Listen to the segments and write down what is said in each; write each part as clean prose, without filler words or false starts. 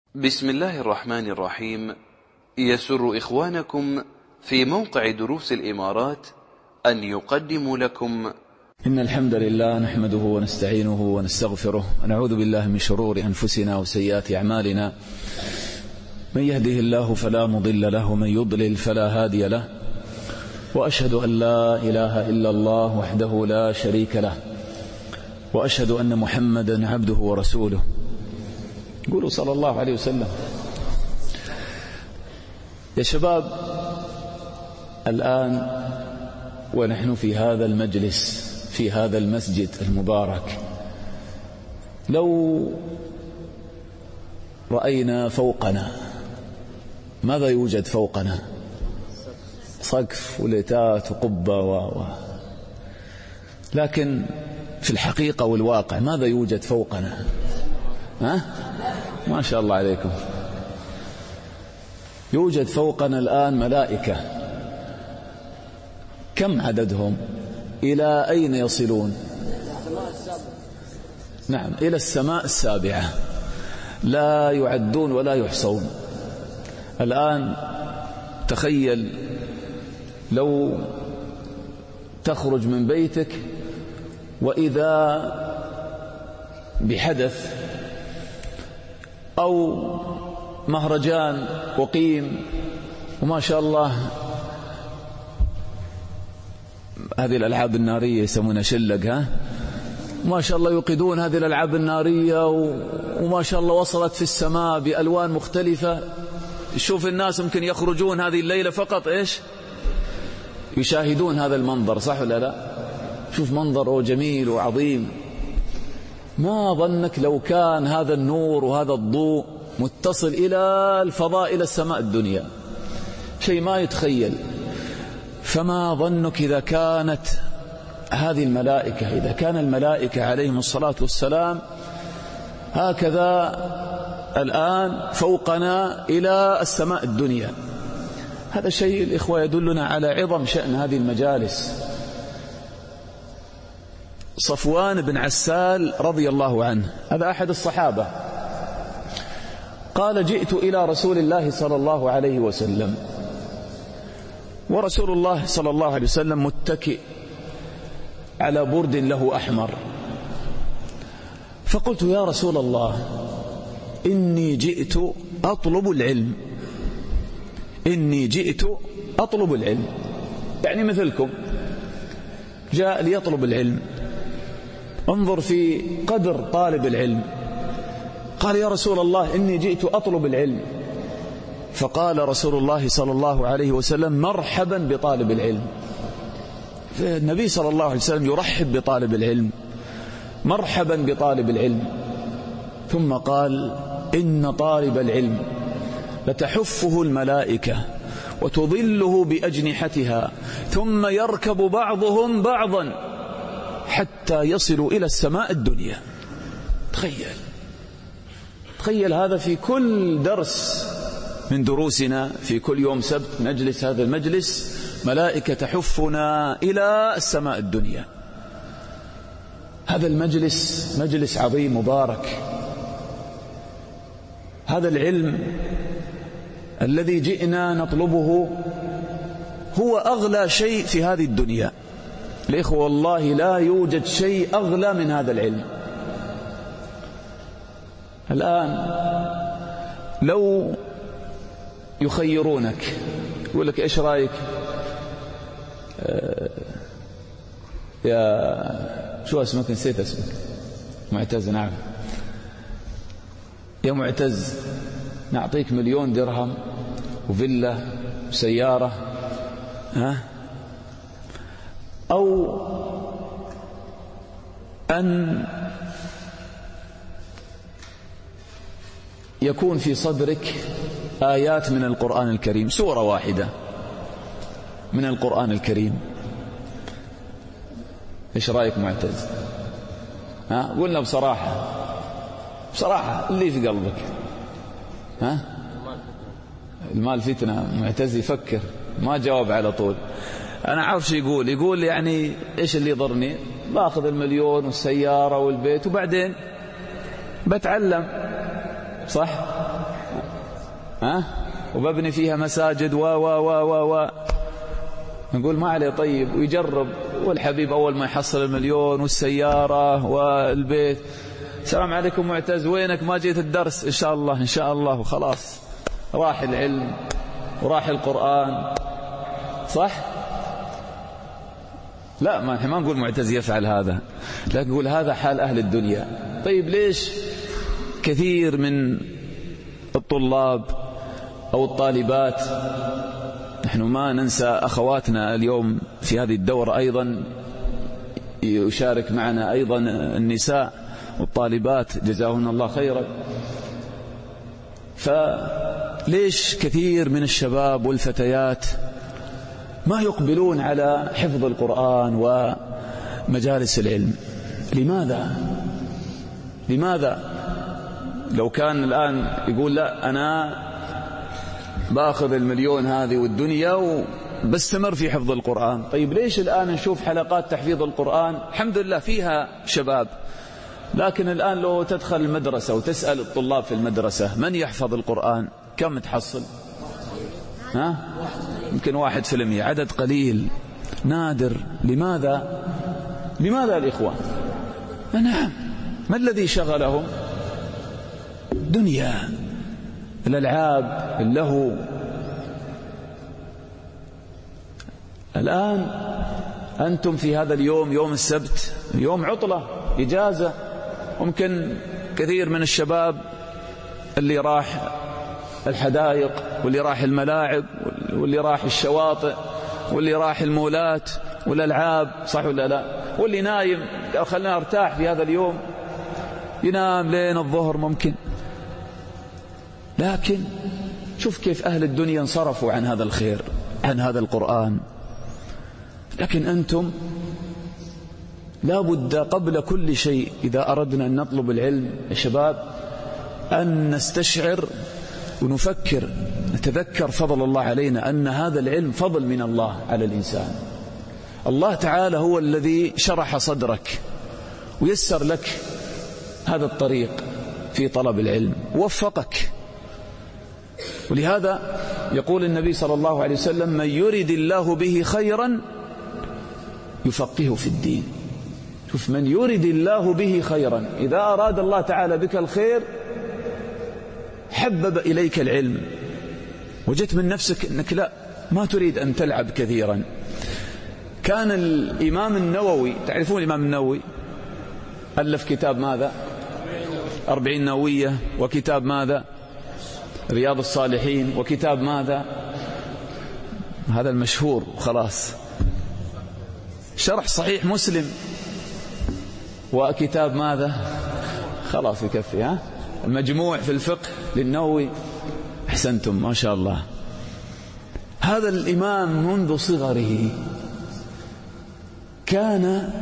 بسم الله الرحمن الرحيم. يسر إخوانكم في موقع دروس الإمارات أن يقدموا لكم إن الحمد لله نحمده ونستعينه ونستغفره ونعوذ بالله من شرور أنفسنا وسيئات أعمالنا. من يهده الله فلا مضل له ومن يضلل فلا هادي له، وأشهد أن لا إله إلا الله وحده لا شريك له، وأشهد أن محمدا عبده ورسوله. قولوا صلى الله عليه وسلم. يا شباب، الآن ونحن في هذا المجلس في هذا المسجد المبارك، لو رأينا فوقنا ماذا يوجد فوقنا؟ سقف وليتات وقبة لكن في الحقيقة والواقع ماذا يوجد فوقنا؟ ما شاء الله عليكم. يوجد فوقنا الآن ملائكة. كم عددهم؟ إلى أين يصلون؟ نعم، إلى السماء السابعة، لا يعدون ولا يحصون. الآن تخيل لو تخرج من بيتك وإذا بحدث أو مهرجان وقيم، وما شاء الله هذه الألعاب النارية يسمونها شلق، ما شاء الله يوقدون هذه الألعاب النارية وما شاء الله وصلت في السماء بألوان مختلفة. شوف الناس ممكن يخرجون هذه الليلة فقط يشاهدون هذا المنظر، صح ولا لا؟ شوف منظر جميل وعظيم. ما ظنك لو كان هذا النور وهذا الضوء متصل إلى الفضاء، إلى السماء الدنيا؟ شيء ما يتخيل. فما ظنك إذا كانت هذه الملائكة، إذا كان الملائكة عليهم الصلاة والسلام هكذا الآن فوقنا إلى السماء الدنيا؟ هذا الشيء الإخوة يدلنا على عظم شأن هذه المجالس. صفوان بن عسال رضي الله عنه، هذا أحد الصحابة، قال: جئت إلى رسول الله صلى الله عليه وسلم، ورسول الله صلى الله عليه وسلم متكئ على برد له أحمر، فقلت: يا رسول الله، إني جئت أطلب العلم. إني جئت أطلب العلم، يعني مثلكم جاء ليطلب العلم. انظر في قدر طالب العلم. قال: يا رسول الله، إني جئت أطلب العلم. فقال رسول الله صلى الله عليه وسلم: مرحبا بطالب العلم. النبي صلى الله عليه وسلم يرحب بطالب العلم، مرحبا بطالب العلم. ثم قال: إن طالب العلم لتحفه الملائكة وتظله بأجنحتها، ثم يركب بعضهم بعضا حتى يصلوا إلى السماء الدنيا. تخيل هذا في كل درس من دروسنا، في كل يوم سبت نجلس هذا المجلس، ملائكة تحفنا إلى السماء الدنيا. هذا المجلس مجلس عظيم مبارك. هذا العلم الذي جئنا نطلبه هو أغلى شيء في هذه الدنيا. الإخوة، والله لا يوجد شيء أغلى من هذا العلم. الآن لو يخيرونك، يقول لك: إيش رأيك يا شو اسمك؟ نسيت اسمك. معتز. نعم يا معتز، نعطيك 1,000,000 درهم وفيلا وسيارة، أو أن يكون في صدرك آيات من القرآن الكريم، سورة واحدة من القرآن الكريم. إيش رأيك معتز؟ قلنا بصراحة اللي في قلبك. المال فتنة. معتز يفكر، ما جاوب على طول. أنا عارف شو يقول يعني إيش اللي يضرني؟ باخذ 1,000,000 والسيارة والبيت وبعدين بتعلم، صح؟ وببني فيها مساجد و نقول ما عليه طيب، ويجرب، والحبيب أول ما يحصل 1,000,000 والسيارة والبيت، السلام عليكم معتز، وينك؟ ما جيت الدرس؟ إن شاء الله إن شاء الله، وخلاص راح العلم وراح القرآن. صح؟ لا، ما نقول معتز يفعل هذا، لكن نقول هذا حال أهل الدنيا. طيب ليش كثير من الطلاب أو الطالبات، نحن ما ننسى أخواتنا اليوم في هذه الدورة أيضا يشارك معنا أيضا النساء والطالبات جزاهن الله خيرا، فليش كثير من الشباب والفتيات ما يقبلون على حفظ القرآن ومجالس العلم؟ لماذا؟ لو كان الآن يقول لا أنا باخذ 1,000,000 هذه والدنيا وبستمر في حفظ القرآن. طيب ليش الآن نشوف حلقات تحفيظ القرآن الحمد لله فيها شباب، لكن الآن لو تدخل المدرسة وتسأل الطلاب في المدرسة من يحفظ القرآن كم تحصل؟ يمكن 1%، عدد قليل نادر. لماذا الإخوان؟ نعم، ما الذي شغلهم؟ دنيا، الألعاب، اللهو. الآن أنتم في هذا اليوم، يوم السبت، يوم عطلة إجازة، ممكن كثير من الشباب اللي راح الحدائق واللي راح الملاعب واللي راح الشواطئ واللي راح المولات والألعاب، صح ولا لا؟ واللي نايم قال خلنا ارتاح في هذا اليوم، ينام لين الظهر ممكن. لكن شوف كيف أهل الدنيا انصرفوا عن هذا الخير، عن هذا القرآن. لكن أنتم لا بد قبل كل شيء إذا أردنا أن نطلب العلم يا شباب أن نستشعر ونفكر، نتذكر فضل الله علينا، أن هذا العلم فضل من الله على الإنسان. الله تعالى هو الذي شرح صدرك ويسر لك هذا الطريق في طلب العلم، ووفقك. ولهذا يقول النبي صلى الله عليه وسلم: من يرد الله به خيرا يفقهه في الدين. شوف، من يرد الله به خيرا، إذا أراد الله تعالى بك الخير حبب إليك العلم، وجدت من نفسك أنك لا ما تريد أن تلعب كثيرا. كان الإمام النووي، تعرفون الإمام النووي ألف كتاب ماذا؟ 40 نووية، وكتاب ماذا؟ رياض الصالحين، وكتاب ماذا؟ هذا المشهور خلاص، شرح صحيح مسلم، وكتاب ماذا؟ خلاص يكفي، المجموع في الفقه للنووي. أحسنتم ما شاء الله. هذا الإمام منذ صغره كان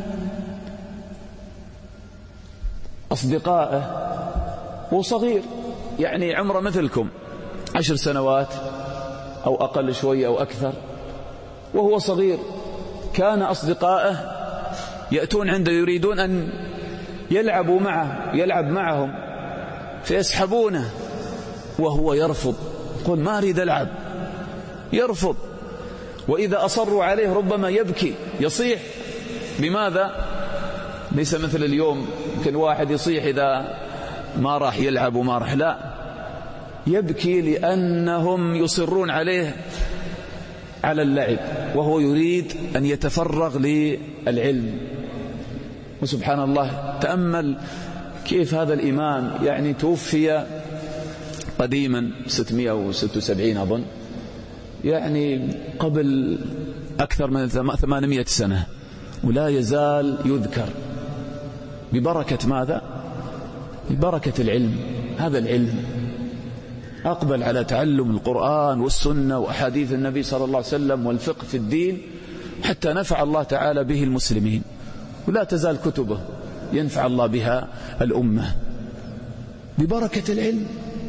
أصدقائه وصغير، يعني عمره مثلكم 10 سنوات أو أقل شوية أو أكثر، وهو صغير كان أصدقائه يأتون عنده يريدون أن يلعبوا معه، يلعب معهم، فيسحبونه وهو يرفض، يقول ما أريد ألعب، يرفض. وإذا أصروا عليه ربما يبكي يصيح. لماذا؟ ليس مثل اليوم، يمكن واحد يصيح إذا ما راح يلعب وما راح، لا، يبكي لأنهم يصرون عليه على اللعب، وهو يريد أن يتفرغ للعلم. وسبحان الله، تأمل كيف هذا الإمام يعني توفي قديما 676 أظن، يعني قبل أكثر من 800 سنة، ولا يزال يذكر ببركة ماذا؟ ببركة العلم. هذا العلم أقبل على تعلم القرآن والسنة وأحاديث النبي صلى الله عليه وسلم والفقه في الدين، حتى نفع الله تعالى به المسلمين، ولا تزال كتبه ينفع الله بها الأمة ببركة العلم.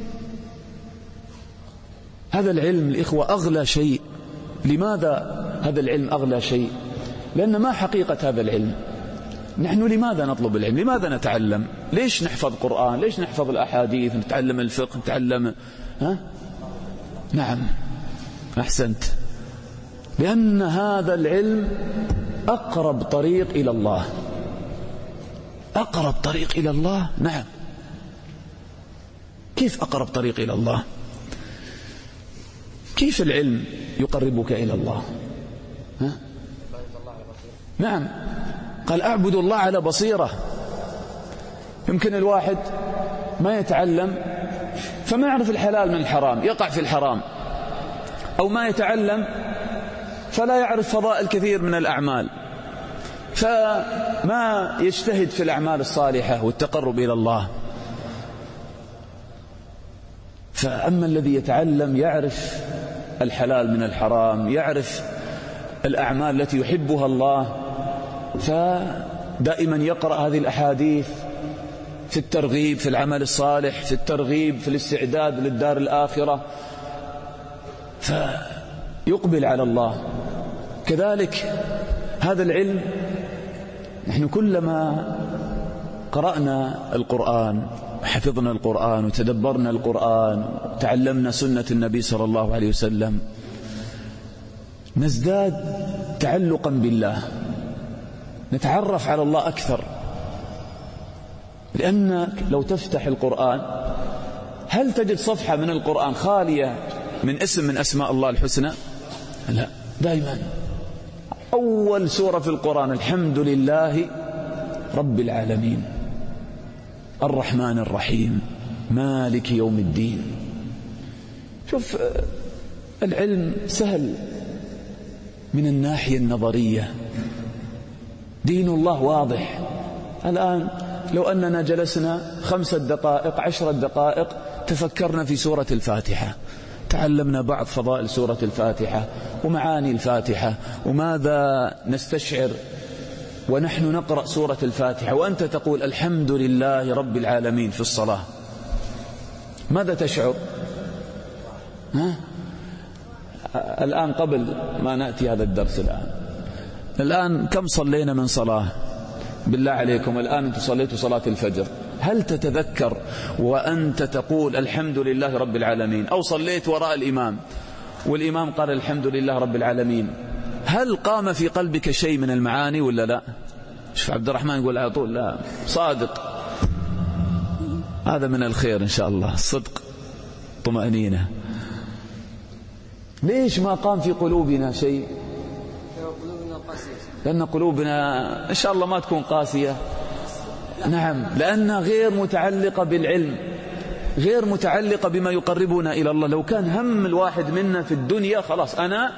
هذا العلم الإخوة أغلى شيء. لماذا هذا العلم أغلى شيء؟ لأن ما حقيقة هذا العلم؟ نحن لماذا نطلب العلم؟ لماذا نتعلم؟ ليش نحفظ قرآن؟ ليش نحفظ الأحاديث؟ نتعلم الفقه، نتعلم نعم أحسنت، لأن هذا العلم أقرب طريق إلى الله. أقرب طريق إلى الله. نعم. كيف أقرب طريق إلى الله؟ كيف العلم يقربك إلى الله؟ ها؟ نعم، قال أعبد الله على بصيرة. يمكن الواحد ما يتعلم فما يعرف الحلال من الحرام، يقع في الحرام، أو ما يتعلم فلا يعرف فضائل كثير من الأعمال، فما يجتهد في الأعمال الصالحة والتقرب إلى الله. فأما الذي يتعلم يعرف الحلال من الحرام، يعرف الأعمال التي يحبها الله، فدائما يقرأ هذه الأحاديث في الترغيب في العمل الصالح، في الترغيب في الاستعداد للدار الآخرة، فيقبل على الله. كذلك هذا العلم، نحن كلما قرأنا القرآن وحفظنا القرآن وتدبرنا القرآن وتعلمنا سنة النبي صلى الله عليه وسلم نزداد تعلقا بالله، نتعرف على الله أكثر. لأنك لو تفتح القرآن هل تجد صفحة من القرآن خالية من اسم من أسماء الله الحسنى؟ لا، دائما أول سورة في القرآن الحمد لله رب العالمين الرحمن الرحيم مالك يوم الدين. شوف العلم سهل من الناحية النظرية، دين الله واضح. الآن لو أننا جلسنا 5 دقائق 10 دقائق تفكرنا في سورة الفاتحة، تعلمنا بعض فضائل سورة الفاتحة ومعاني الفاتحة وماذا نستشعر ونحن نقرأ سورة الفاتحة، وأنت تقول الحمد لله رب العالمين في الصلاة، ماذا تشعر؟ الآن قبل ما نأتي هذا الدرس الآن كم صلينا من صلاة؟ بالله عليكم الآن أنت صليت صلاة الفجر، هل تتذكر وأنت تقول الحمد لله رب العالمين، أو صليت وراء الإمام والإمام قال الحمد لله رب العالمين، هل قام في قلبك شيء من المعاني ولا لا؟ شوف عبد الرحمن يقول على طول لا، صادق، هذا من الخير إن شاء الله، صدق طمأنينة. ليش ما قام في قلوبنا شيء؟ لأن قلوبنا إن شاء الله ما تكون قاسية. نعم، لأنها غير متعلقة بالعلم، غير متعلقة بما يقربنا إلى الله. لو كان هم الواحد منا في الدنيا خلاص أنا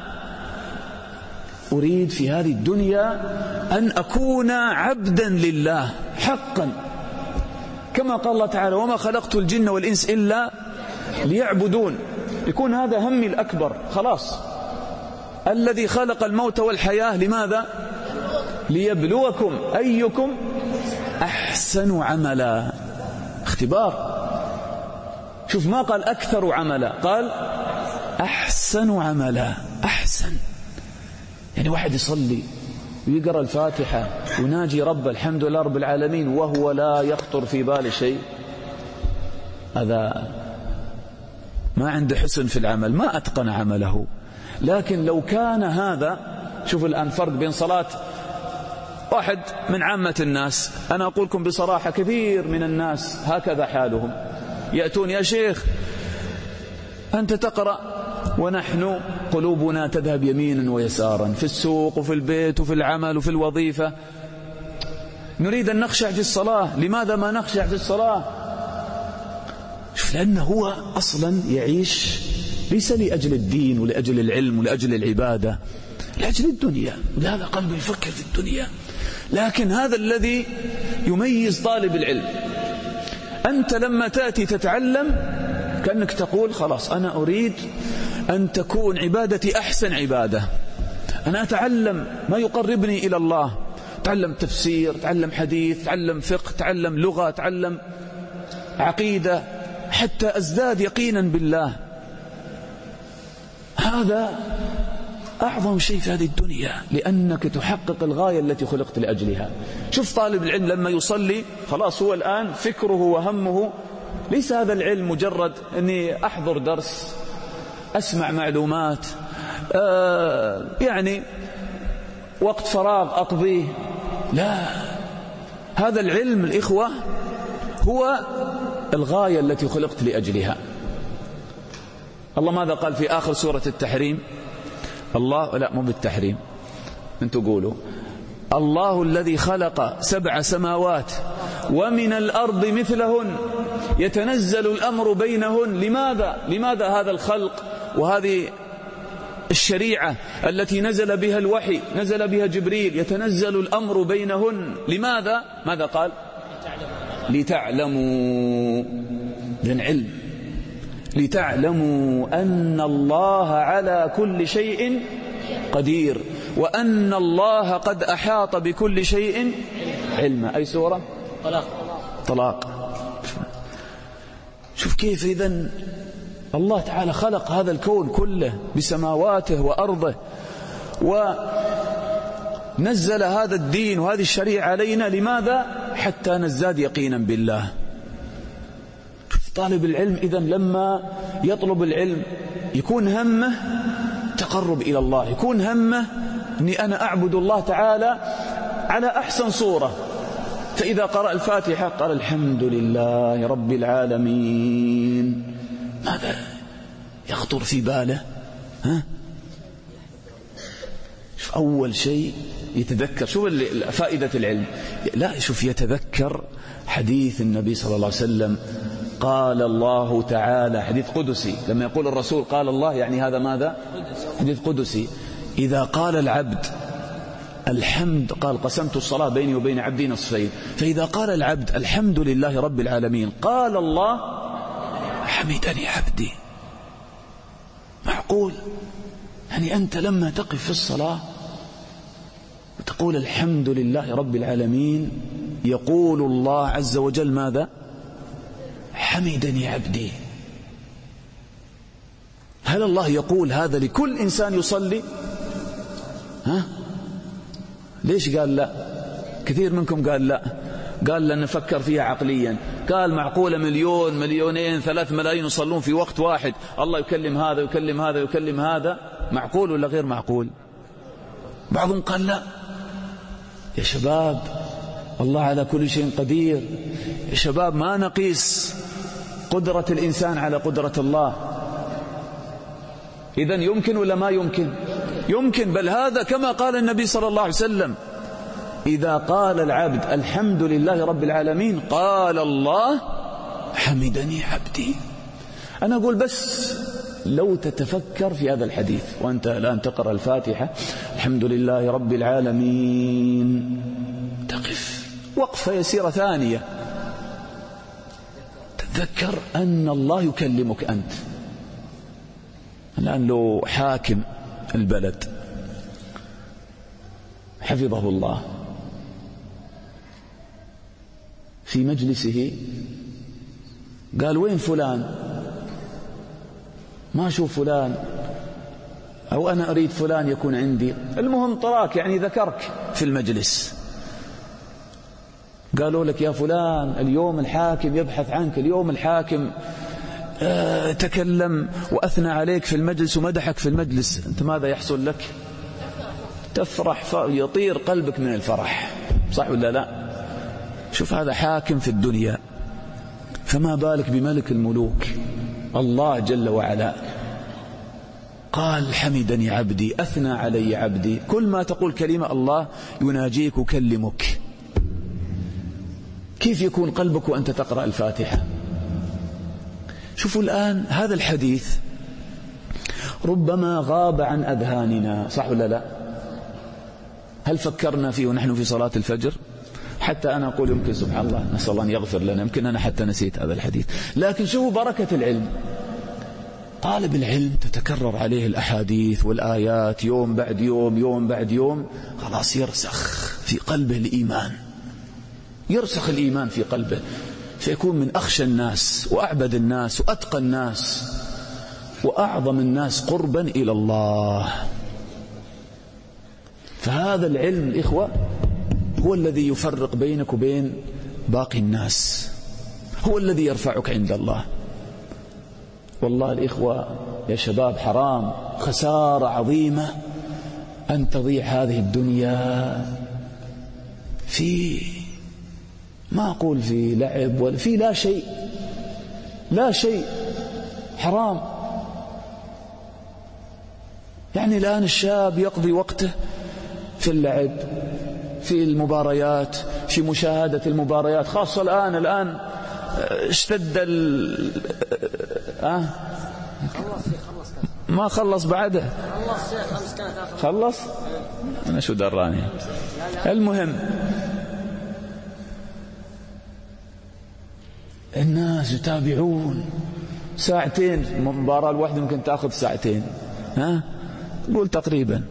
أريد في هذه الدنيا أن أكون عبدا لله حقا، كما قال الله تعالى وما خلقت الجن والإنس إلا ليعبدون، يكون هذا همي الأكبر. خلاص الذي خلق الموت والحياة لماذا؟ ليبلوكم أيكم أحسن عملا، اختبار. شوف ما قال أكثر عملا، قال أحسن عملا. أحسن يعني واحد يصلي ويقرأ الفاتحة وناجي رب الحمد لله رب العالمين وهو لا يخطر في باله شيء، هذا ما عنده حسن في العمل، ما أتقن عمله. لكن لو كان هذا، شوف الآن فرق بين صلاة واحد من عامة الناس، أنا أقول لكم بصراحة كثير من الناس هكذا حالهم، يأتون يا شيخ أنت تقرأ ونحن قلوبنا تذهب يمينا ويسارا في السوق وفي البيت وفي العمل وفي الوظيفة، نريد أن نخشع في الصلاة، لماذا ما نخشع في الصلاة؟ شوف، لأنه هو أصلا يعيش ليس لأجل الدين ولأجل العلم ولأجل العبادة، لأجل الدنيا، ولهذا قلبه يفكر في الدنيا. لكن هذا الذي يميز طالب العلم، أنت لما تأتي تتعلم كأنك تقول خلاص أنا أريد أن تكون عبادتي أحسن عبادة، أنا أتعلم ما يقربني إلى الله، تعلم تفسير، تعلم حديث، تعلم فقه، تعلم لغة، تعلم عقيدة، حتى أزداد يقينا بالله. هذا أعظم شيء في هذه الدنيا، لأنك تحقق الغاية التي خلقت لأجلها. شوف طالب العلم لما يصلي خلاص هو الآن فكره وهمه ليس هذا العلم مجرد أني أحضر درس أسمع معلومات، يعني وقت فراغ أقضيه. لا، هذا العلم الإخوة هو الغاية التي خلقت لأجلها. الله ماذا قال في آخر سورة التحريم؟ الله، لا مو بالتحريم، أنتوا قولوا: الله الذي خلق 7 سماوات ومن الأرض مثلهن يتنزل الأمر بينهن. لماذا هذا الخلق وهذه الشريعة التي نزل بها الوحي، نزل بها جبريل، يتنزل الأمر بينهن؟ لماذا؟ ماذا قال؟ لتعلموا، ذن علم، لتعلموا أن الله على كل شيء قدير وأن الله قد أحاط بكل شيء علما. أي سورة؟ طلاق. شوف كيف إذن الله تعالى خلق هذا الكون كله بسماواته وأرضه، ونزل هذا الدين وهذه الشريعة علينا. لماذا؟ حتى نزداد يقينا بالله. طالب العلم إذن لما يطلب العلم يكون همه تقرب إلى الله، يكون همه أني أنا أعبد الله تعالى على أحسن صورة. فإذا قرأ الفاتحة قال الحمد لله رب العالمين، ماذا يخطر في باله؟ شوف أول شيء يتذكر، شوف فائدة العلم، لا شوف يتذكر حديث النبي صلى الله عليه وسلم. قال الله تعالى، حديث قدسي، لما يقول الرسول قال الله يعني هذا ماذا؟ حديث قدسي. إذا قال العبد الحمد، قال قسمت الصلاة بيني وبين عبدي نصفين، فإذا قال العبد الحمد لله رب العالمين قال الله حمدني عبدي. معقول؟ يعني أنت لما تقف في الصلاة وتقول الحمد لله رب العالمين يقول الله عز وجل ماذا؟ حمدني عبدي. هل الله يقول هذا لكل إنسان يصلي؟ ليش قال لا؟ كثير منكم قال لا، قال لأن نفكر فيها عقليا. قال معقولة 1,000,000 2,000,000 3 ملايين يصلون في وقت واحد، الله يكلم هذا ويكلم هذا ويكلم هذا، معقول ولا غير معقول؟ بعضهم قال لا يا شباب، الله على كل شيء قدير، يا شباب ما نقيس قدرة الإنسان على قدرة الله. إذن يمكن ولا ما يمكن؟ يمكن، بل هذا كما قال النبي صلى الله عليه وسلم: إذا قال العبد الحمد لله رب العالمين قال الله حمدني عبدي. أنا أقول بس لو تتفكر في هذا الحديث وأنت الآن تقرأ الفاتحة الحمد لله رب العالمين، تقف وقفة يسيرة ثانية، تذكر أن الله يكلمك أنت. الآن لو حاكم البلد حفظه الله في مجلسه قال وين فلان؟ ما أشوف فلان، أو أنا أريد فلان يكون عندي، المهم طراك يعني ذكرك في المجلس. قالوا لك يا فلان اليوم الحاكم يبحث عنك، اليوم الحاكم تكلم وأثنى عليك في المجلس ومدحك في المجلس، أنت ماذا يحصل لك؟ تفرح، يطير قلبك من الفرح، صح ولا لا؟ شوف هذا حاكم في الدنيا، فما بالك بملك الملوك الله جل وعلا. قال حمدني عبدي، أثنى علي عبدي. كل ما تقول كلمة الله يناجيك وكلمك. كيف يكون قلبك وأنت تقرأ الفاتحة؟ شوفوا الآن هذا الحديث ربما غاب عن أذهاننا، صح ولا لا؟ هل فكرنا فيه ونحن في صلاة الفجر؟ حتى أنا أقول يمكن سبحان الله نسأل الله أن يغفر لنا، يمكن أنا حتى نسيت هذا الحديث. لكن شوفوا بركة العلم، طالب العلم تتكرر عليه الأحاديث والآيات يوم بعد يوم، يوم بعد يوم، خلاص يرسخ في قلبه الإيمان، يرسخ الإيمان في قلبه، فيكون من أخشى الناس وأعبد الناس وأتقى الناس وأعظم الناس قربا إلى الله. فهذا العلم الإخوة هو الذي يفرق بينك وبين باقي الناس، هو الذي يرفعك عند الله. والله الإخوة يا شباب حرام، خسارة عظيمة أن تضيع هذه الدنيا في، ما أقول في لعب ولا في لا شيء، لا شيء، حرام. يعني الآن الشاب يقضي وقته في اللعب، في المباريات، في مشاهدة المباريات، خاصة الآن اشتد ما خلص بعده، خلص أنا شو دراني. المهم الناس يتابعون ساعتين، المباراة الواحدة ممكن تأخذ ساعتين، قول تقريبا.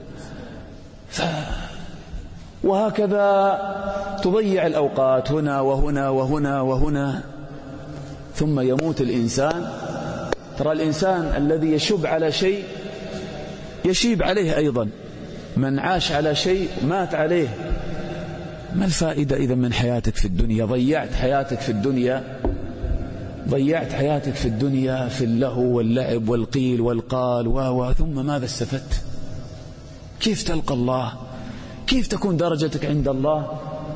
وهكذا تضيع الأوقات هنا وهنا وهنا وهنا، ثم يموت الإنسان. ترى الإنسان الذي يشب على شيء يشيب عليه أيضا، من عاش على شيء مات عليه. ما الفائدة إذا من حياتك في الدنيا؟ ضيعت حياتك في الدنيا، ضيعت حياتك في الدنيا في اللهو واللعب والقيل والقال ثم ماذا استفدت؟ كيف تلقى الله؟ كيف تكون درجتك عند الله؟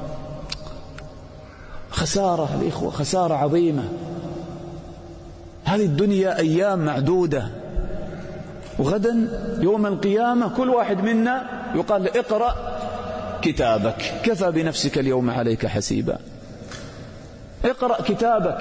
خسارة الإخوة، خسارة عظيمة. هذه الدنيا أيام معدودة، وغدا يوم القيامة كل واحد منا يقال له اقرأ كتابك كفى بنفسك اليوم عليك حسيبا. اقرأ كتابك.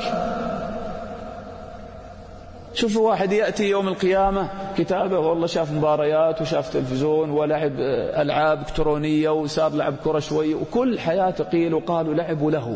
شوفوا واحد يأتي يوم القيامة كتابه والله شاف مباريات وشاف تلفزيون ولعب ألعاب إلكترونية وصار لعب كرة شوي، وكل حياته قيل وقال ولعب وله.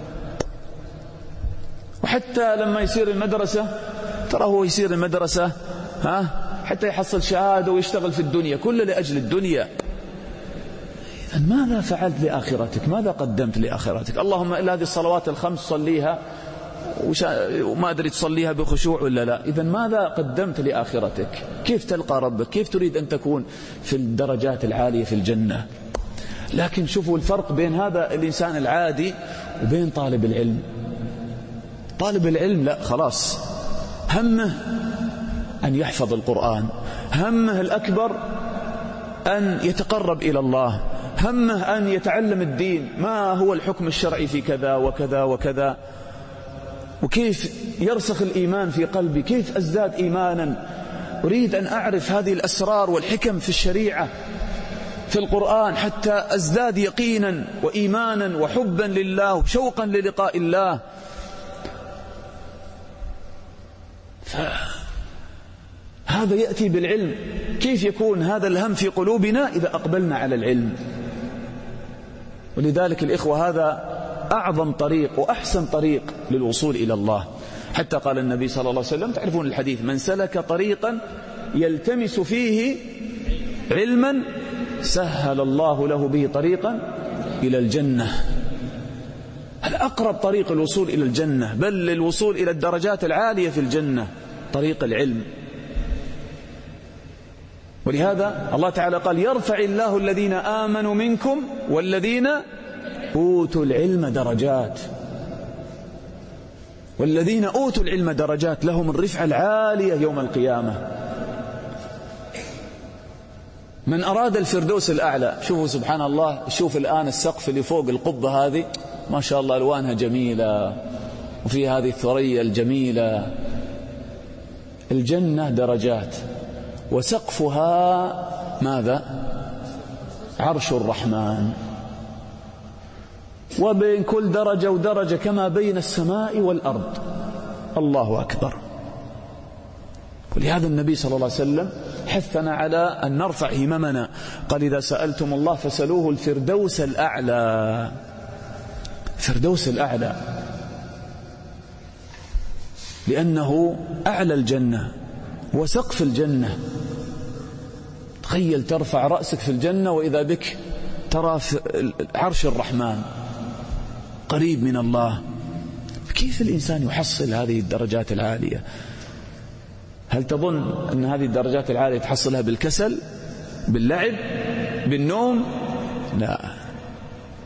وحتى لما يصير المدرسة، ترى هو يصير المدرسة حتى يحصل شهادة ويشتغل في الدنيا كله لأجل الدنيا. إذن ماذا فعلت لآخرتك؟ ماذا قدمت لآخرتك؟ اللهم إلا هذه الصلوات الخمس صليها وما أدري تصليها بخشوع ولا لا. إذن ماذا قدمت لآخرتك؟ كيف تلقى ربك؟ كيف تريد أن تكون في الدرجات العالية في الجنة؟ لكن شوفوا الفرق بين هذا الإنسان العادي وبين طالب العلم. طالب العلم لا، خلاص همه أن يحفظ القرآن، همه الأكبر أن يتقرب إلى الله، همه أن يتعلم الدين، ما هو الحكم الشرعي في كذا وكذا وكذا، وكيف يرسخ الإيمان في قلبي، كيف أزداد إيمانا، أريد أن أعرف هذه الأسرار والحكم في الشريعة في القرآن حتى أزداد يقينا وإيمانا وحبا لله وشوقا للقاء الله. هذا يأتي بالعلم. كيف يكون هذا الهم في قلوبنا إذا أقبلنا على العلم؟ ولذلك الإخوة هذا أعظم طريق وأحسن طريق للوصول إلى الله. حتى قال النبي صلى الله عليه وسلم، تعرفون الحديث، من سلك طريقا يلتمس فيه علما سهل الله له به طريقا إلى الجنة. الأقرب طريق الوصول إلى الجنة، بل الوصول إلى الدرجات العالية في الجنة، طريق العلم. ولهذا الله تعالى قال يرفع الله الذين آمنوا منكم والذين أوتوا العلم درجات. والذين أوتوا العلم درجات لهم الرفعة العالية يوم القيامة. من أراد الفردوس الأعلى، شوفوا سبحان الله، شوف الآن السقف اللي فوق القبة هذه ما شاء الله ألوانها جميلة، وفي هذه الثريا الجميلة. الجنة درجات، وسقفها ماذا؟ عرش الرحمن. وبين كل درجة ودرجة كما بين السماء والأرض. الله أكبر. ولهذا النبي صلى الله عليه وسلم حثنا على أن نرفع هممنا، قال إذا سألتم الله فسألوه الفردوس الأعلى. الفردوس الأعلى لأنه أعلى الجنة وسقف الجنة. تخيل ترفع رأسك في الجنة وإذا بك ترى في عرش الرحمن قريب من الله. كيف الإنسان يحصل هذه الدرجات العالية؟ هل تظن أن هذه الدرجات العالية تحصلها بالكسل، باللعب، بالنوم؟ لا.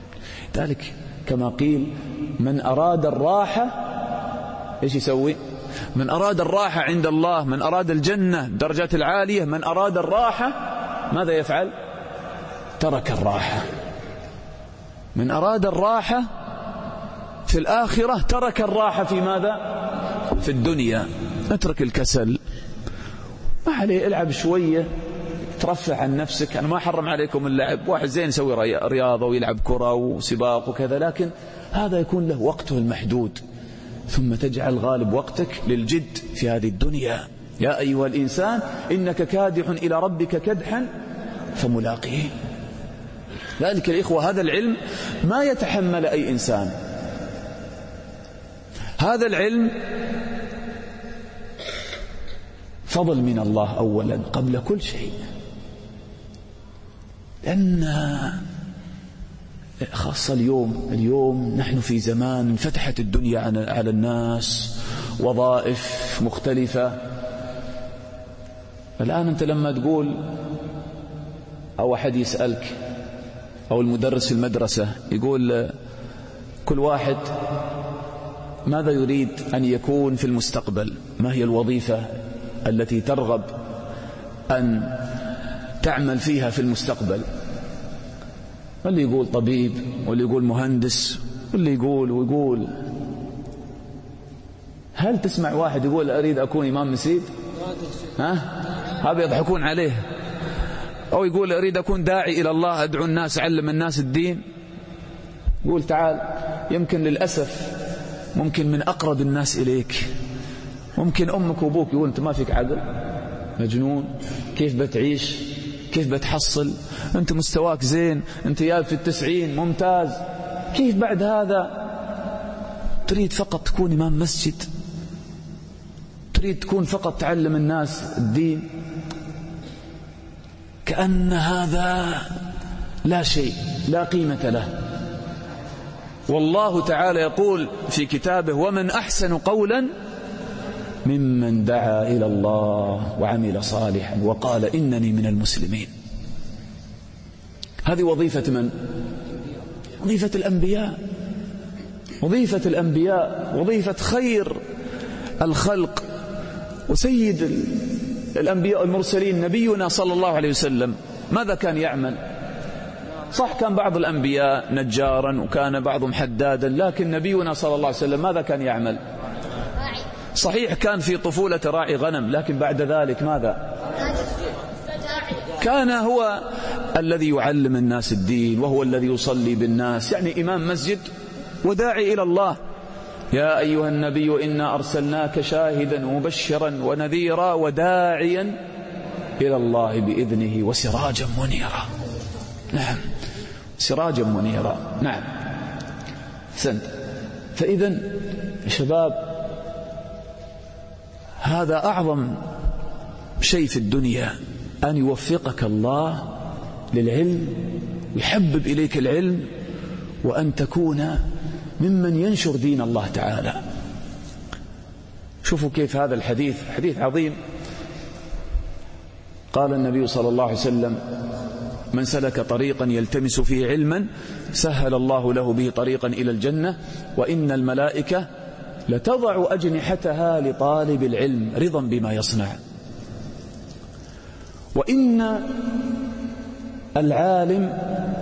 ذلك كما قيل من أراد الراحة إيش يسوي؟ من أراد الراحة عند الله، من أراد الجنة درجات العالية، من أراد الراحة ماذا يفعل؟ ترك الراحة. من أراد الراحة في الآخرة ترك الراحة في ماذا؟ في الدنيا. اترك الكسل، ما عليه، العب شوية ترفع عن نفسك. أنا ما حرم عليكم اللعب، واحد زين يسوي رياضة ويلعب كرة وسباق وكذا، لكن هذا يكون له وقته المحدود. ثم تجعل غالب وقتك للجد في هذه الدنيا. يا أيها الإنسان إنك كادح إلى ربك كدحا فملاقيه. ذلك الإخوة هذا العلم ما يتحمل أي إنسان. هذا العلم فضل من الله أولا قبل كل شيء، لأن خاصة اليوم نحن في زمان فتحت الدنيا على الناس، وظائف مختلفة. الآن أنت لما تقول أو أحد يسألك أو المدرس في المدرسة يقول كل واحد ماذا يريد أن يكون في المستقبل، ما هي الوظيفة التي ترغب أن تعمل فيها في المستقبل؟ واللي يقول طبيب، واللي يقول مهندس، واللي يقول ويقول. هل تسمع واحد يقول أريد أكون إمام مسجد؟ هذا يضحكون عليه. أو يقول أريد أكون داعي إلى الله، أدعو الناس، أعلم الناس الدين. يقول تعال، يمكن للأسف ممكن من أقرب الناس إليك، ممكن أمك وأبوك يقول أنت ما فيك عقل، مجنون، كيف بتعيش، كيف بتحصل، أنت مستواك زين، أنت جايب في 90 ممتاز، كيف بعد هذا تريد فقط تكون إمام مسجد؟ تريد تكون فقط تعلم الناس الدين؟ كأن هذا لا شيء، لا قيمة له. والله تعالى يقول في كتابه ومن أحسن قولا ممن دعا إلى الله وعمل صالحا وقال إنني من المسلمين. هذه وظيفة من؟ وظيفة الأنبياء، وظيفة الأنبياء، وظيفة خير الخلق وسيد الأنبياء المرسلين نبينا صلى الله عليه وسلم. ماذا كان يعمل؟ صح كان بعض الأنبياء نجارا وكان بعضهم حدادا، لكن نبينا صلى الله عليه وسلم ماذا كان يعمل؟ صحيح كان في طفولة راعي غنم، لكن بعد ذلك ماذا؟ كان هو الذي يعلم الناس الدين، وهو الذي يصلي بالناس، يعني إمام مسجد وداعي إلى الله. يا أيها النبي إنا أرسلناك شاهدا ومبشرا ونذيرا وداعيا إلى الله بإذنه وسراجا منيرا. نعم، سراجا منيرا. نعم، أحسنت. فإذا يا شباب هذا أعظم شيء في الدنيا، أن يوفقك الله للعلم ويحبب إليك العلم، وأن تكون ممن ينشر دين الله تعالى. شوفوا كيف هذا الحديث حديث عظيم. قال النبي صلى الله عليه وسلم من سلك طريقا يلتمس فيه علما سهل الله له به طريقا إلى الجنة وإن الملائكة لتضع أجنحتها لطالب العلم رضا بما يصنع. وإن العالم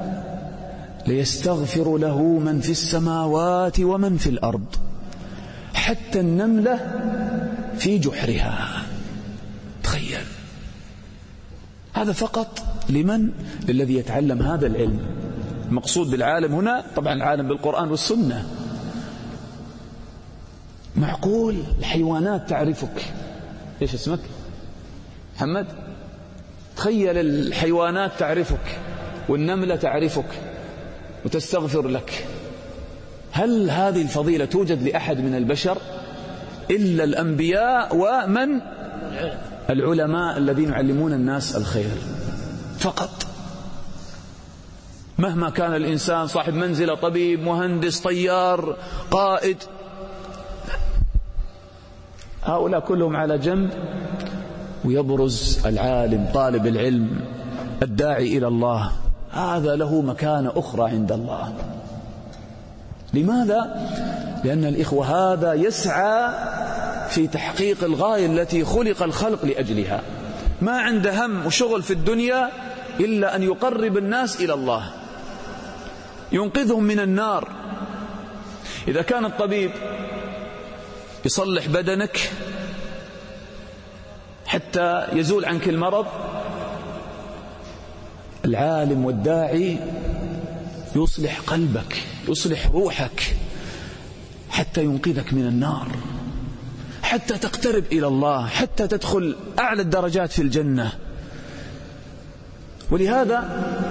ليستغفر له من في السماوات ومن في الأرض حتى النملة في جحرها. تخيل، هذا فقط لمن؟ للذي يتعلم هذا العلم. المقصود بالعالم هنا طبعا العالم بالقرآن والسنة. معقول الحيوانات تعرفك؟ ايش اسمك؟ محمد؟ تخيل الحيوانات تعرفك والنملة تعرفك وتستغفر لك. هل هذه الفضيلة توجد لأحد من البشر إلا الأنبياء ومن؟ العلماء الذين يعلمون الناس الخير فقط. مهما كان الإنسان صاحب منزلة، طبيب، مهندس، طيار، قائد، هؤلاء كلهم على جنب، ويبرز العالم طالب العلم الداعي إلى الله، هذا له مكانة أخرى عند الله. لماذا؟ لأن الإخوة هذا يسعى في تحقيق الغاية التي خلق الخلق لأجلها، ما عنده هم وشغل في الدنيا إلا أن يقرب الناس إلى الله، ينقذهم من النار. إذا كان الطبيب يصلح بدنك حتى يزول عنك المرض، العالم والداعي يصلح قلبك، يصلح روحك حتى ينقذك من النار، حتى تقترب إلى الله، حتى تدخل أعلى الدرجات في الجنة. ولهذا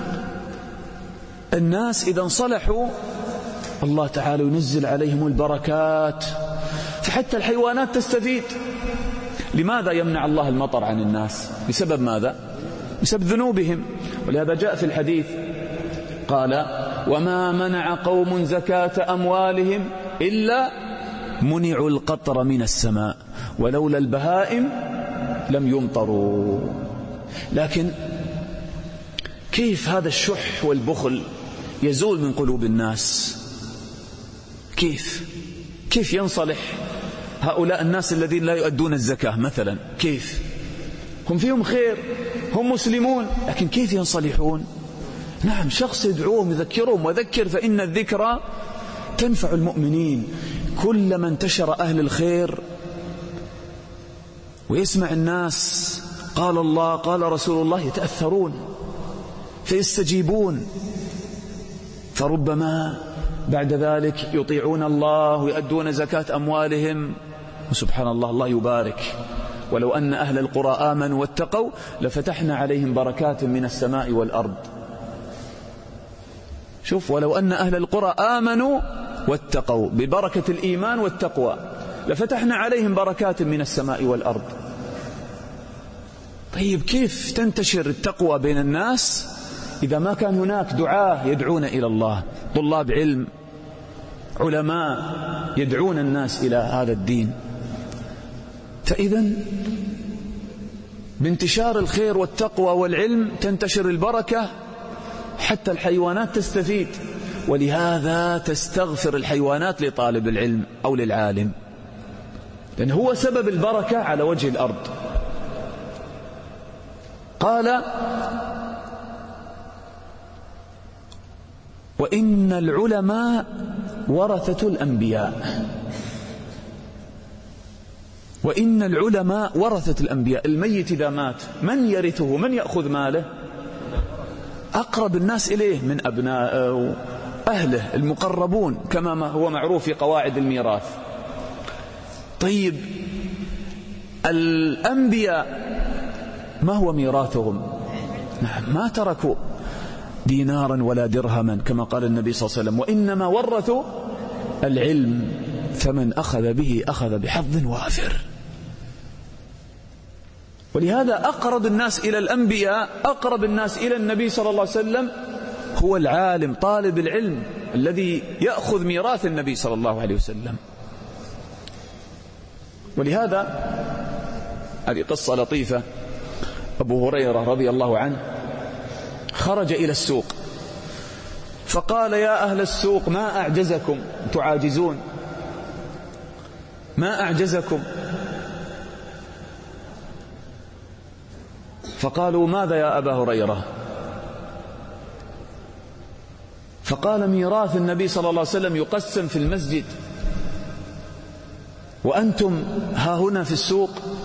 الناس إذا انصلحوا الله تعالى ينزل عليهم البركات، فحتى الحيوانات تستفيد. لماذا يمنع الله المطر عن الناس؟ بسبب ماذا؟ بسبب ذنوبهم. ولهذا جاء في الحديث قال: وما منع قوم زكاة أموالهم إلا منعوا القطر من السماء ولولا البهائم لم يمطروا. لكن كيف هذا الشح والبخل يزول من قلوب الناس؟ كيف ينصلح هؤلاء الناس الذين لا يؤدون الزكاة مثلا؟ كيف هم فيهم خير، هم مسلمون، لكن كيف ينصلحون؟ نعم، شخص يدعوهم يذكرهم، وذكر فإن الذكرى تنفع المؤمنين. كلما انتشر أهل الخير ويسمع الناس قال الله قال رسول الله يتأثرون فيستجيبون، فربما بعد ذلك يطيعون الله ويؤدون زكاة أموالهم، وسبحان الله الله يبارك. ولو أن أهل القرى آمنوا واتقوا لفتحنا عليهم بركات من السماء والأرض. شوف، ولو أن أهل القرى آمنوا واتقوا، ببركة الإيمان والتقوى لفتحنا عليهم بركات من السماء والأرض. طيب كيف تنتشر التقوى بين الناس إذا ما كان هناك دعاة يدعون إلى الله، طلاب علم، علماء يدعون الناس إلى هذا الدين؟ فإذا بانتشار الخير والتقوى والعلم تنتشر البركة حتى الحيوانات تستفيد. ولهذا تستغفر الحيوانات لطالب العلم أو للعالم، لأن هو سبب البركة على وجه الأرض. قال: وإن العلماء ورثة الأنبياء. وإن العلماء ورثة الأنبياء. الميت إذا مات من يرثه؟ من يأخذ ماله؟ أقرب الناس إليه من أبنائه أهله المقربون، كما هو معروف في قواعد الميراث. طيب الأنبياء ما هو ميراثهم؟ ما تركوا دينارا ولا درهما كما قال النبي صلى الله عليه وسلم: وإنما ورثوا العلم فمن أخذ به أخذ بحظ وافر. ولهذا أقرب الناس إلى الأنبياء، أقرب الناس إلى النبي صلى الله عليه وسلم هو العالم طالب العلم الذي يأخذ ميراث النبي صلى الله عليه وسلم. ولهذا هذه قصة لطيفة. أبو هريرة رضي الله عنه خرج إلى السوق فقال: يا أهل السوق ما أعجزكم؟ تعاجزون، ما أعجزكم؟ فقالوا: ماذا يا أبا هريرة؟ فقال: ميراث النبي صلى الله عليه وسلم يقسم في المسجد وأنتم ها هنا في السوق.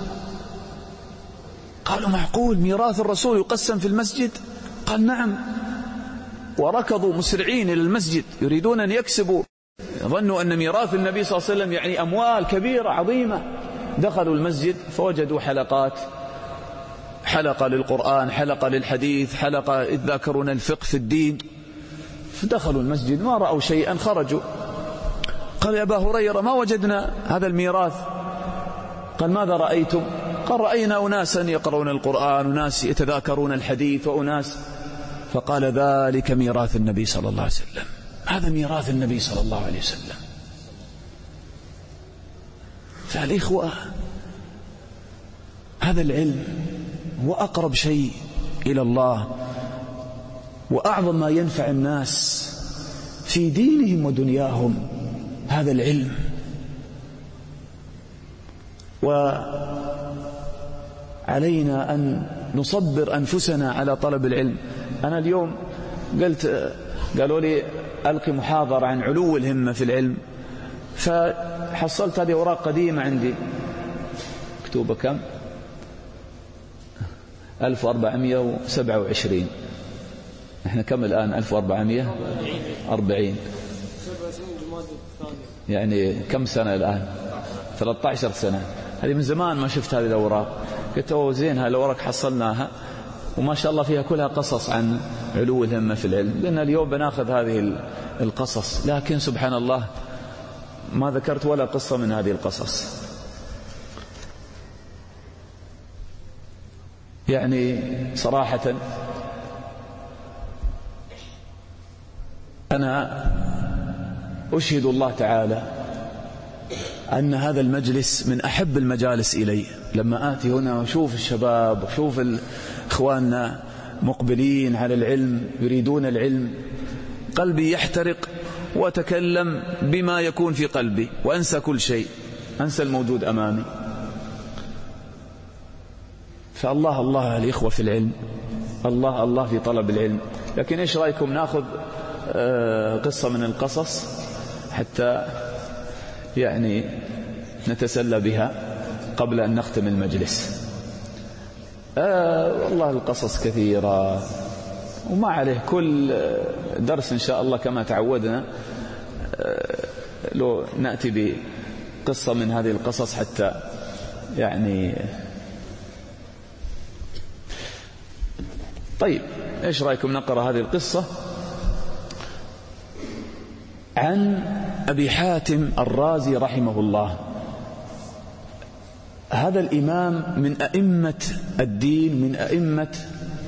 قالوا: معقول ميراث الرسول يقسم في المسجد؟ قال: نعم. وركضوا مسرعين إلى المسجد يريدون أن يكسبوا، ظنوا أن ميراث النبي صلى الله عليه وسلم يعني أموال كبيرة عظيمة. دخلوا المسجد فوجدوا حلقات، حلقة للقرآن، حلقة للحديث، حلقة يذاكرون الفقه في الدين. فدخلوا المسجد ما رأوا شيئا، خرجوا. قال: يا أبا هريرة ما وجدنا هذا الميراث. قال: ماذا رأيتم؟ قال: رأينا أناسا يقرؤون القرآن، وناس يتذاكرون الحديث، وأناس. فقال: ذلك ميراث النبي صلى الله عليه وسلم، هذا ميراث النبي صلى الله عليه وسلم. فالإخوة هذا العلم هو أقرب شيء إلى الله وأعظم ما ينفع الناس في دينهم ودنياهم، هذا العلم. وعلينا أن نصبر أنفسنا على طلب العلم. أنا اليوم قالوا لي ألقي محاضرة عن علو الهمة في العلم، فحصلت هذه أوراق قديمة عندي مكتوبة كم 1427. احنا كم الآن 1440 يعني كم سنة الآن 13 سنة. هذه من زمان ما شفت هذه الأوراق. قلت زين هذه الأوراق حصلناها وما شاء الله فيها كلها قصص عن علو الهمة في العلم. لأن اليوم بناخذ هذه القصص، لكن سبحان الله ما ذكرت ولا قصة من هذه القصص. يعني صراحة أنا أشهد الله تعالى أن هذا المجلس من أحب المجالس إلي. لما آتي هنا وشوف الشباب وشوف إخواننا مقبلين على العلم يريدون العلم، قلبي يحترق وأتكلم بما يكون في قلبي وأنسى كل شيء، أنسى الموجود أمامي. فالله الله الإخوة في العلم، الله الله في طلب العلم. لكن إيش رأيكم نأخذ قصة من القصص حتى يعني نتسلى بها قبل أن نختم المجلس؟ والله القصص كثيرة وما عليه، كل درس إن شاء الله كما تعودنا لو نأتي بقصة من هذه القصص حتى يعني. طيب إيش رأيكم نقرأ هذه القصة عن أبي حاتم الرازي رحمه الله. هذا الإمام من أئمة الدين، من أئمة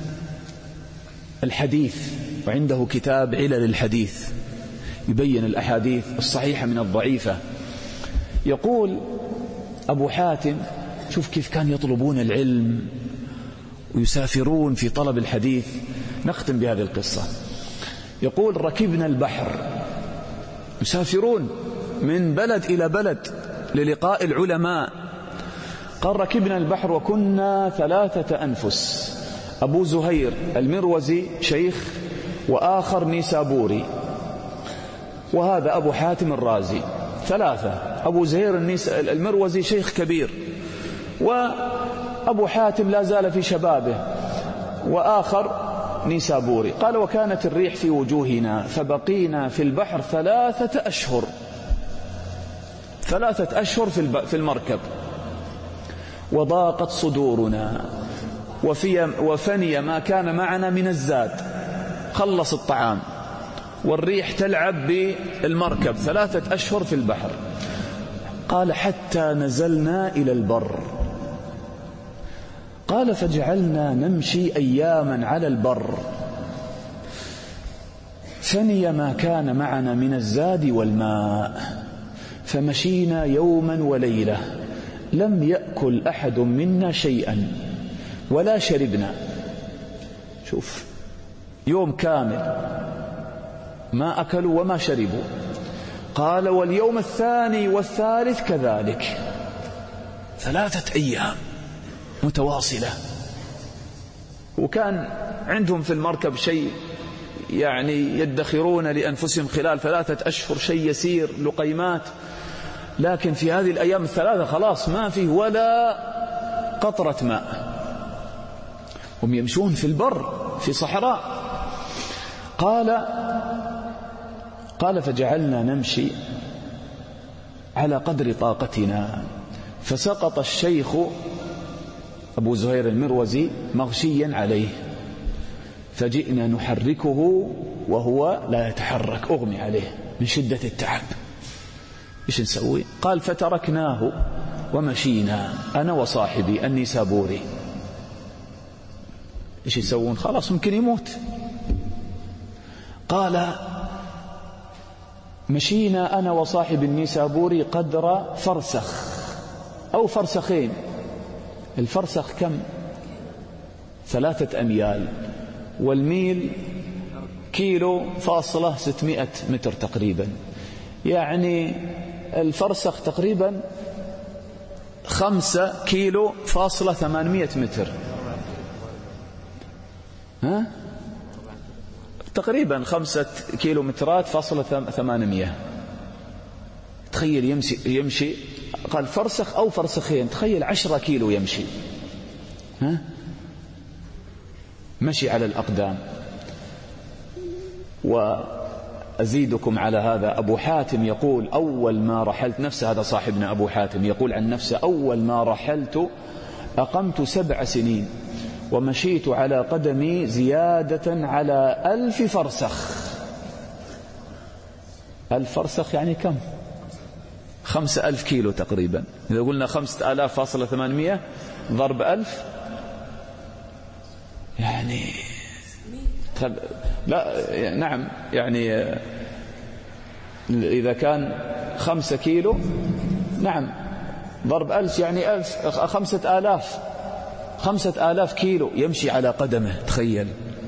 الحديث، وعنده كتاب علل الحديث يبين الأحاديث الصحيحة من الضعيفة. يقول أبو حاتم، شوف كيف كان يطلبون العلم ويسافرون في طلب الحديث. نختم بهذه القصة. يقول ركبنا البحر، يسافرون من بلد إلى بلد للقاء العلماء. قال ركبنا البحر وكنا 3 أنفس، أبو زهير المروزي شيخ، وآخر نيسابوري، وهذا أبو حاتم الرازي. 3، أبو زهير المروزي شيخ كبير، وأبو حاتم لا زال في شبابه، وآخر نيسابوري. قال وكانت الريح في وجوهنا فبقينا في البحر 3 أشهر، 3 أشهر في المركب، وضاقت صدورنا وفني ما كان معنا من الزاد، خلص الطعام، والريح تلعب بالمركب 3 أشهر في البحر. قال حتى نزلنا إلى البر. قال فجعلنا نمشي أياما على البر، فني ما كان معنا من الزاد والماء، فمشينا يوما وليلة، لم يأكل أحد منا شيئا ولا شربنا. شوف يوم كامل ما أكلوا وما شربوا. قال واليوم الثاني والثالث كذلك، 3 أيام متواصلة. وكان عندهم في المركب شيء يعني يدخرون لأنفسهم خلال 3 أشهر، شيء يسير، لقيمات. لكن في هذه الأيام ال3 خلاص ما فيه ولا قطرة ماء، هم يمشون في البر في صحراء. قال فجعلنا نمشي على قدر طاقتنا، فسقط الشيخ أبو زهير المروزي مغشيا عليه، فجئنا نحركه وهو لا يتحرك، أغمي عليه من شدة التعب. إيش نسوي؟ قال فتركناه ومشينا أنا وصاحبي النيسابوري. إيش يسوون؟ خلاص ممكن يموت. قال مشينا أنا وصاحب النيسابوري قدر فرسخ أو فرسخين. الفرسخ كم؟ 3 أميال، والميل 1.600 متر تقريبا. يعني الفرسخ تقريبا 5 كيلو فاصلة 800 متر، ها؟ تقريبا 5 كيلومترات فاصلة 800. تخيل يمشي قال فرسخ أو فرسخين، تخيل 10 كيلو يمشي، ها؟ مشي على الأقدام. وأزيدكم على هذا أبو حاتم يقول أول ما رحلت، نفسه هذا صاحبنا أبو حاتم يقول عن نفسه أول ما رحلت أقمت 7 سنين ومشيت على قدمي زيادة على 1000 فرسخ. 1000 فرسخ يعني كم؟ 5000 كيلو تقريبا. إذا قلنا 5000.800 ضرب 1000 يعني لا نعم، يعني إذا كان 5 كيلو نعم ضرب 1000 يعني 1000 5000 كيلو يمشي على قدمه. تخيل.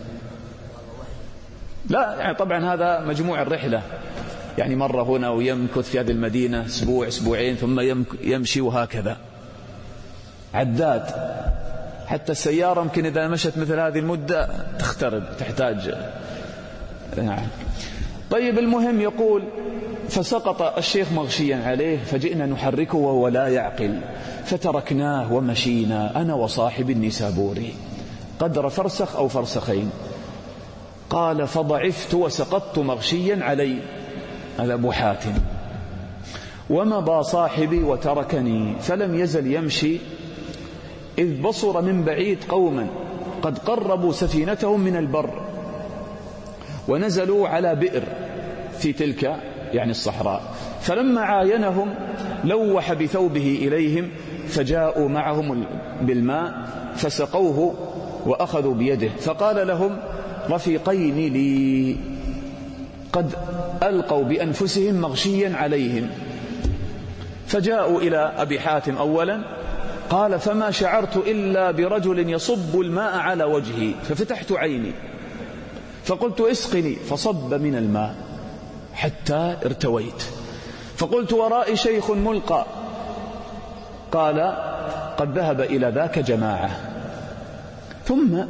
لا يعني طبعا هذا مجموع الرحلة، يعني مرة هنا ويمكث في هذه المدينة أسبوع أسبوعين ثم يمشي وهكذا. عداد حتى السيارة يمكن إذا مشت مثل هذه المدة تخترب، تحتاج. نعم. طيب المهم يقول فسقط الشيخ مغشيا عليه فجئنا نحركه وهو لا يعقل فتركناه ومشينا أنا وصاحب النسابوري قدر فرسخ أو فرسخين. قال فضعفت وسقطت مغشيا علي، هذا أبو حاتم، ومضى صاحبي وتركني فلم يزل يمشي إذ بصر من بعيد قوما قد قربوا سفينتهم من البر ونزلوا على بئر في تلك يعني الصحراء، فلما عاينهم لوح بثوبه إليهم فجاءوا معهم بالماء فسقوه وأخذوا بيده فقال لهم رفيقين لي قد ألقوا بأنفسهم مغشيا عليهم. فجاءوا إلى أبي حاتم أولا قال فما شعرت إلا برجل يصب الماء على وجهي ففتحت عيني فقلت اسقني فصب من الماء حتى ارتويت فقلت ورائي شيخ ملقى، قال قد ذهب إلى ذاك جماعة. ثم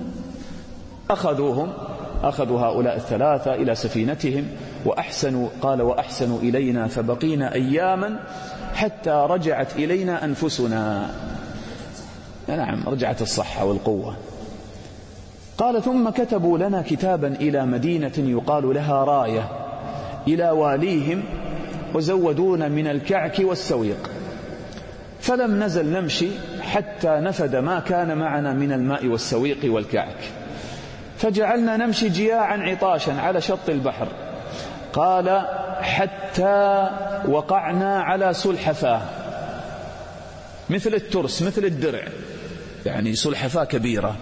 أخذوا هؤلاء الثلاثة إلى سفينتهم وأحسنوا، قال وأحسنوا إلينا فبقينا أياما حتى رجعت إلينا أنفسنا. نعم رجعت الصحة والقوة. قال ثم كتبوا لنا كتابا إلى مدينة يقال لها راية إلى واليهم وزودونا من الكعك والسويق، فلم نزل نمشي حتى نفد ما كان معنا من الماء والسويق والكعك، فجعلنا نمشي جياعا عطاشا على شط البحر. قال حتى وقعنا على سلحفاة مثل الترس مثل الدرع، يعني سلحفاة كبيرة.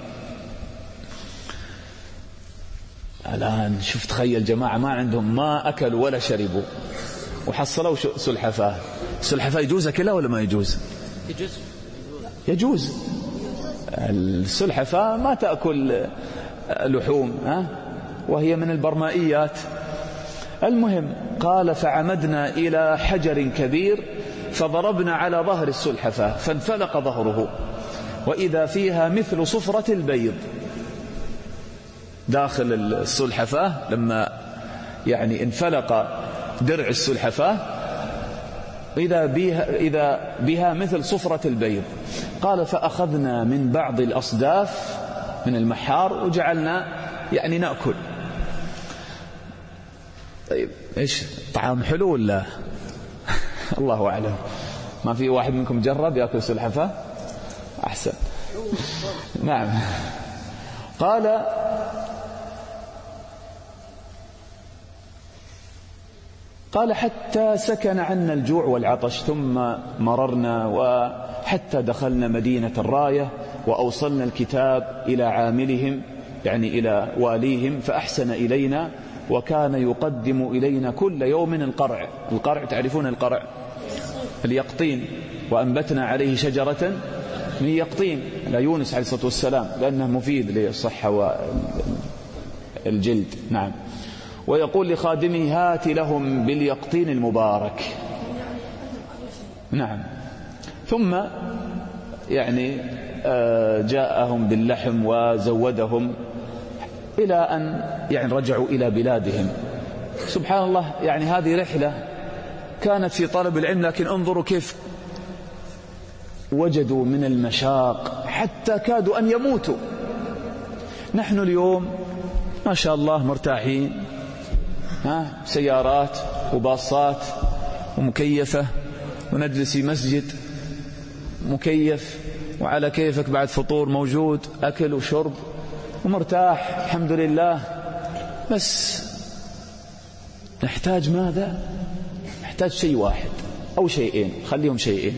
الآن شوف تخيل جماعة ما عندهم ما أكلوا ولا شربوا وحصلوا سلحفاة. السلحفاة يجوز أكلها ولا ما يجوز؟ يجوز. السلحفاة ما تأكل لحوم وهي من البرمائيات. المهم قال فعمدنا إلى حجر كبير فضربنا على ظهر السلحفاة فانفلق ظهره وإذا فيها مثل صفرة البيض داخل السلحفاة. لما يعني انفلق درع السلحفاة إذا بها مثل صفرة البيض. قال فأخذنا من بعض الأصداف من المحار وجعلنا يعني نأكل. طيب إيش طعام حلو ولا الله أعلم؟ ما في واحد منكم جرب يأكل سلحفاة؟ أحسن. نعم. قال حتى سكن عنا الجوع والعطش ثم مررنا وحتى دخلنا مدينة الراية وأوصلنا الكتاب إلى عاملهم يعني إلى واليهم فأحسن إلينا وكان يقدم إلينا كل يوم القرع. القرع تعرفون القرع؟ اليقطين. وأنبتنا عليه شجرة من يقطين على يونس عليه الصلاة والسلام لأنه مفيد للصحة والجلد. نعم. ويقول لخادمه هات لهم باليقطين المبارك. نعم. ثم يعني جاءهم باللحم وزودهم إلى أن يعني رجعوا إلى بلادهم. سبحان الله، يعني هذه رحلة كانت في طلب العلم، لكن انظروا كيف وجدوا من المشاق حتى كادوا أن يموتوا. نحن اليوم ما شاء الله مرتاحين، سيارات وباصات ومكيفة، ونجلس في مسجد مكيف وعلى كيفك، بعد فطور موجود، أكل وشرب ومرتاح الحمد لله. بس نحتاج ماذا؟ نحتاج شيء واحد أو شيئين، خليهم شيئين.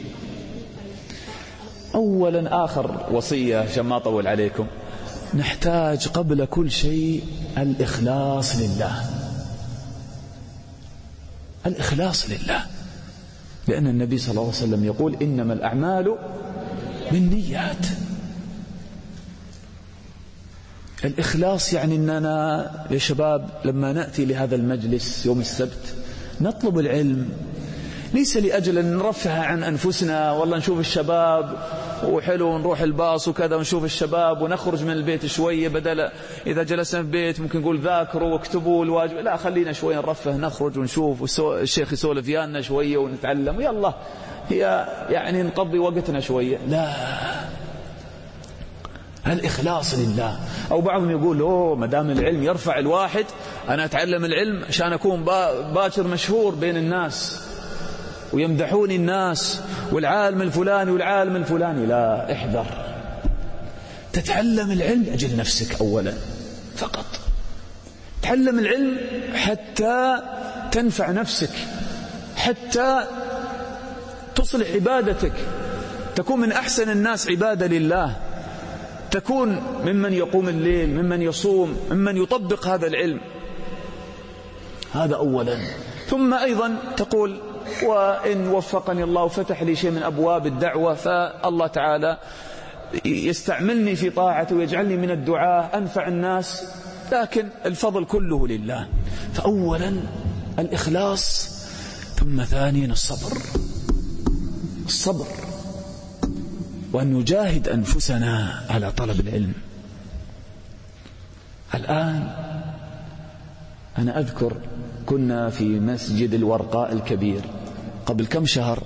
أولا آخر وصية عشان ما أطول عليكم، نحتاج قبل كل شيء الإخلاص لله. الإخلاص لله، لأن النبي صلى الله عليه وسلم يقول إنما الأعمال بالنيات. الإخلاص يعني أننا يا شباب لما نأتي لهذا المجلس يوم السبت نطلب العلم ليس لأجل أن نرفه عن أنفسنا، والله نشوف الشباب وحلو نروح الباص وكذا ونشوف الشباب ونخرج من البيت شوية، بدل إذا جلسنا في البيت ممكن نقول ذاكروا واكتبوا الواجب، لا خلينا شوية نرفه، نخرج ونشوف الشيخ يسولف ويانا شوية ونتعلم ويلا هي يعني نقضي وقتنا شوية. لا، الإخلاص لله. أو بعضهم يقول مدام العلم يرفع الواحد، أنا أتعلم العلم عشان أكون باكر مشهور بين الناس ويمدحوني الناس والعالم الفلاني والعالم الفلاني. لا، احذر. تتعلم العلم لأجل نفسك أولا فقط. تعلم العلم حتى تنفع نفسك، حتى تصلح عبادتك، تكون من أحسن الناس عبادة لله، تكون ممن يقوم الليل، ممن يصوم، ممن يطبق هذا العلم. هذا أولا. ثم أيضا تقول وإن وفقني الله وفتح لي شيء من أبواب الدعوة فالله تعالى يستعملني في طاعته ويجعلني من الدعاء أنفع الناس، لكن الفضل كله لله. فأولا الإخلاص، ثم ثانيا الصبر، وأن نجاهد أنفسنا على طلب العلم. الآن أنا أذكر كنا في مسجد الورقاء الكبير قبل كم شهر؟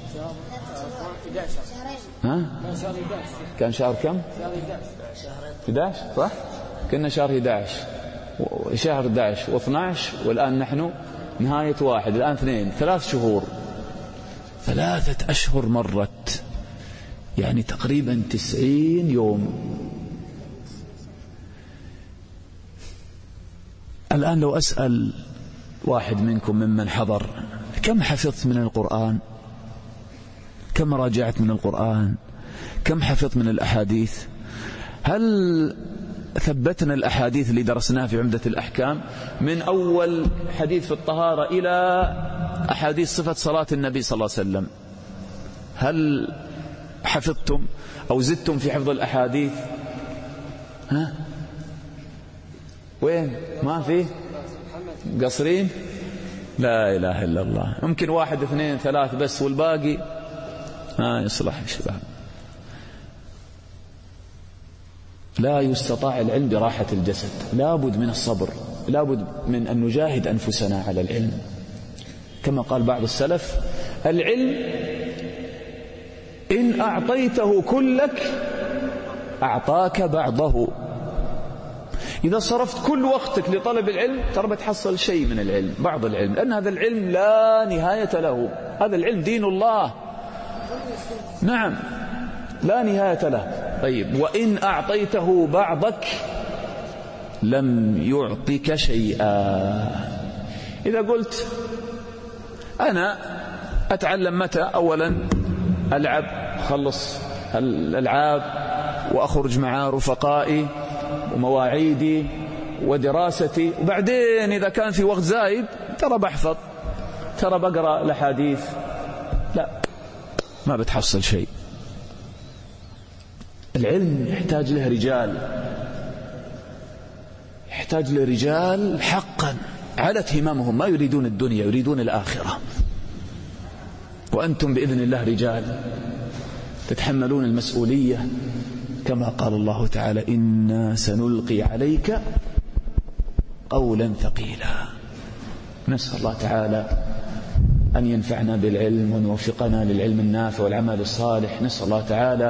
كان شهر كم؟ 11 صح؟ كنا شهر 11 شهر 11 و12 والآن نحن نهاية 1، الآن 2، 3 شهور، 3 أشهر مرت، يعني تقريبا 90 يوم. الآن لو أسأل واحد منكم ممن حضر كم حفظت من القرآن؟ كم راجعت من القرآن؟ كم حفظت من الأحاديث؟ هل ثبتنا الأحاديث اللي درسناها في عمدة الأحكام من أول حديث في الطهارة إلى أحاديث صفة صلاة النبي صلى الله عليه وسلم؟ هل حفظتم أو زدتم في حفظ الأحاديث؟ وين؟ ما في؟ قصرين؟ لا إله إلا الله. ممكن 1 2 3 بس، والباقي يصلح الشباب. لا يستطاع العلم براحة الجسد، لابد من الصبر، لابد من أن نجاهد أنفسنا على العلم. كما قال بعض السلف: العلم إن أعطيته كلك أعطاك بعضه. إذا صرفت كل وقتك لطلب العلم ترى بتحصل شيء من العلم، بعض العلم، لأن هذا العلم لا نهاية له. هذا العلم دين الله، نعم، لا نهاية له. طيب، وإن أعطيته بعضك لم يعطك شيئا. إذا قلت أنا أتعلم متى؟ أولا ألعب، خلص الألعاب وأخرج مع رفقائي ومواعيدي ودراستي، وبعدين إذا كان في وقت زايد ترى بحفظ، ترى بقرأ الأحاديث. لا، ما بتحصل شيء. العلم يحتاج له رجال، يحتاج له رجال حقا علت هممهم، ما يريدون الدنيا، يريدون الآخرة. وأنتم بإذن الله رجال، تتحملون المسؤولية كما قال الله تعالى إنا سنلقي عليك قولا ثقيلا. نسأل الله تعالى أن ينفعنا بالعلم وأن يوفقنا للعلم النافع والعمل الصالح. نسأل الله تعالى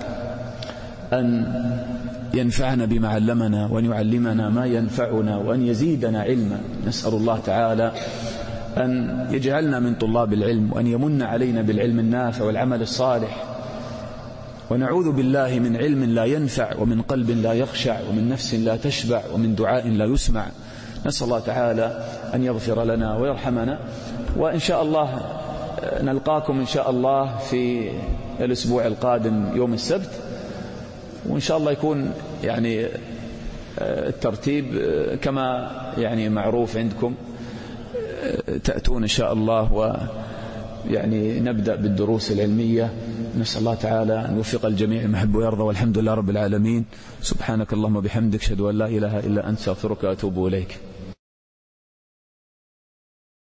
أن ينفعنا بما علمنا وأن يعلمنا ما ينفعنا وأن يزيدنا علما. نسأل الله تعالى أن يجعلنا من طلاب العلم وأن يمن علينا بالعلم النافع والعمل الصالح، ونعوذ بالله من علم لا ينفع ومن قلب لا يخشع ومن نفس لا تشبع ومن دعاء لا يسمع. نسأل الله تعالى أن يغفر لنا ويرحمنا، وإن شاء الله نلقاكم إن شاء الله في الأسبوع القادم يوم السبت، وإن شاء الله يكون يعني الترتيب كما يعني معروف عندكم، تأتون إن شاء الله ويعني نبدأ بالدروس العلمية. نسأل الله تعالى أن يوفق الجميع محب ويرضى، والحمد لله رب العالمين. سبحانك اللهم وبحمدك، أشهد أن لا إله إلا أنت، أستغفرك وأتوب إليك.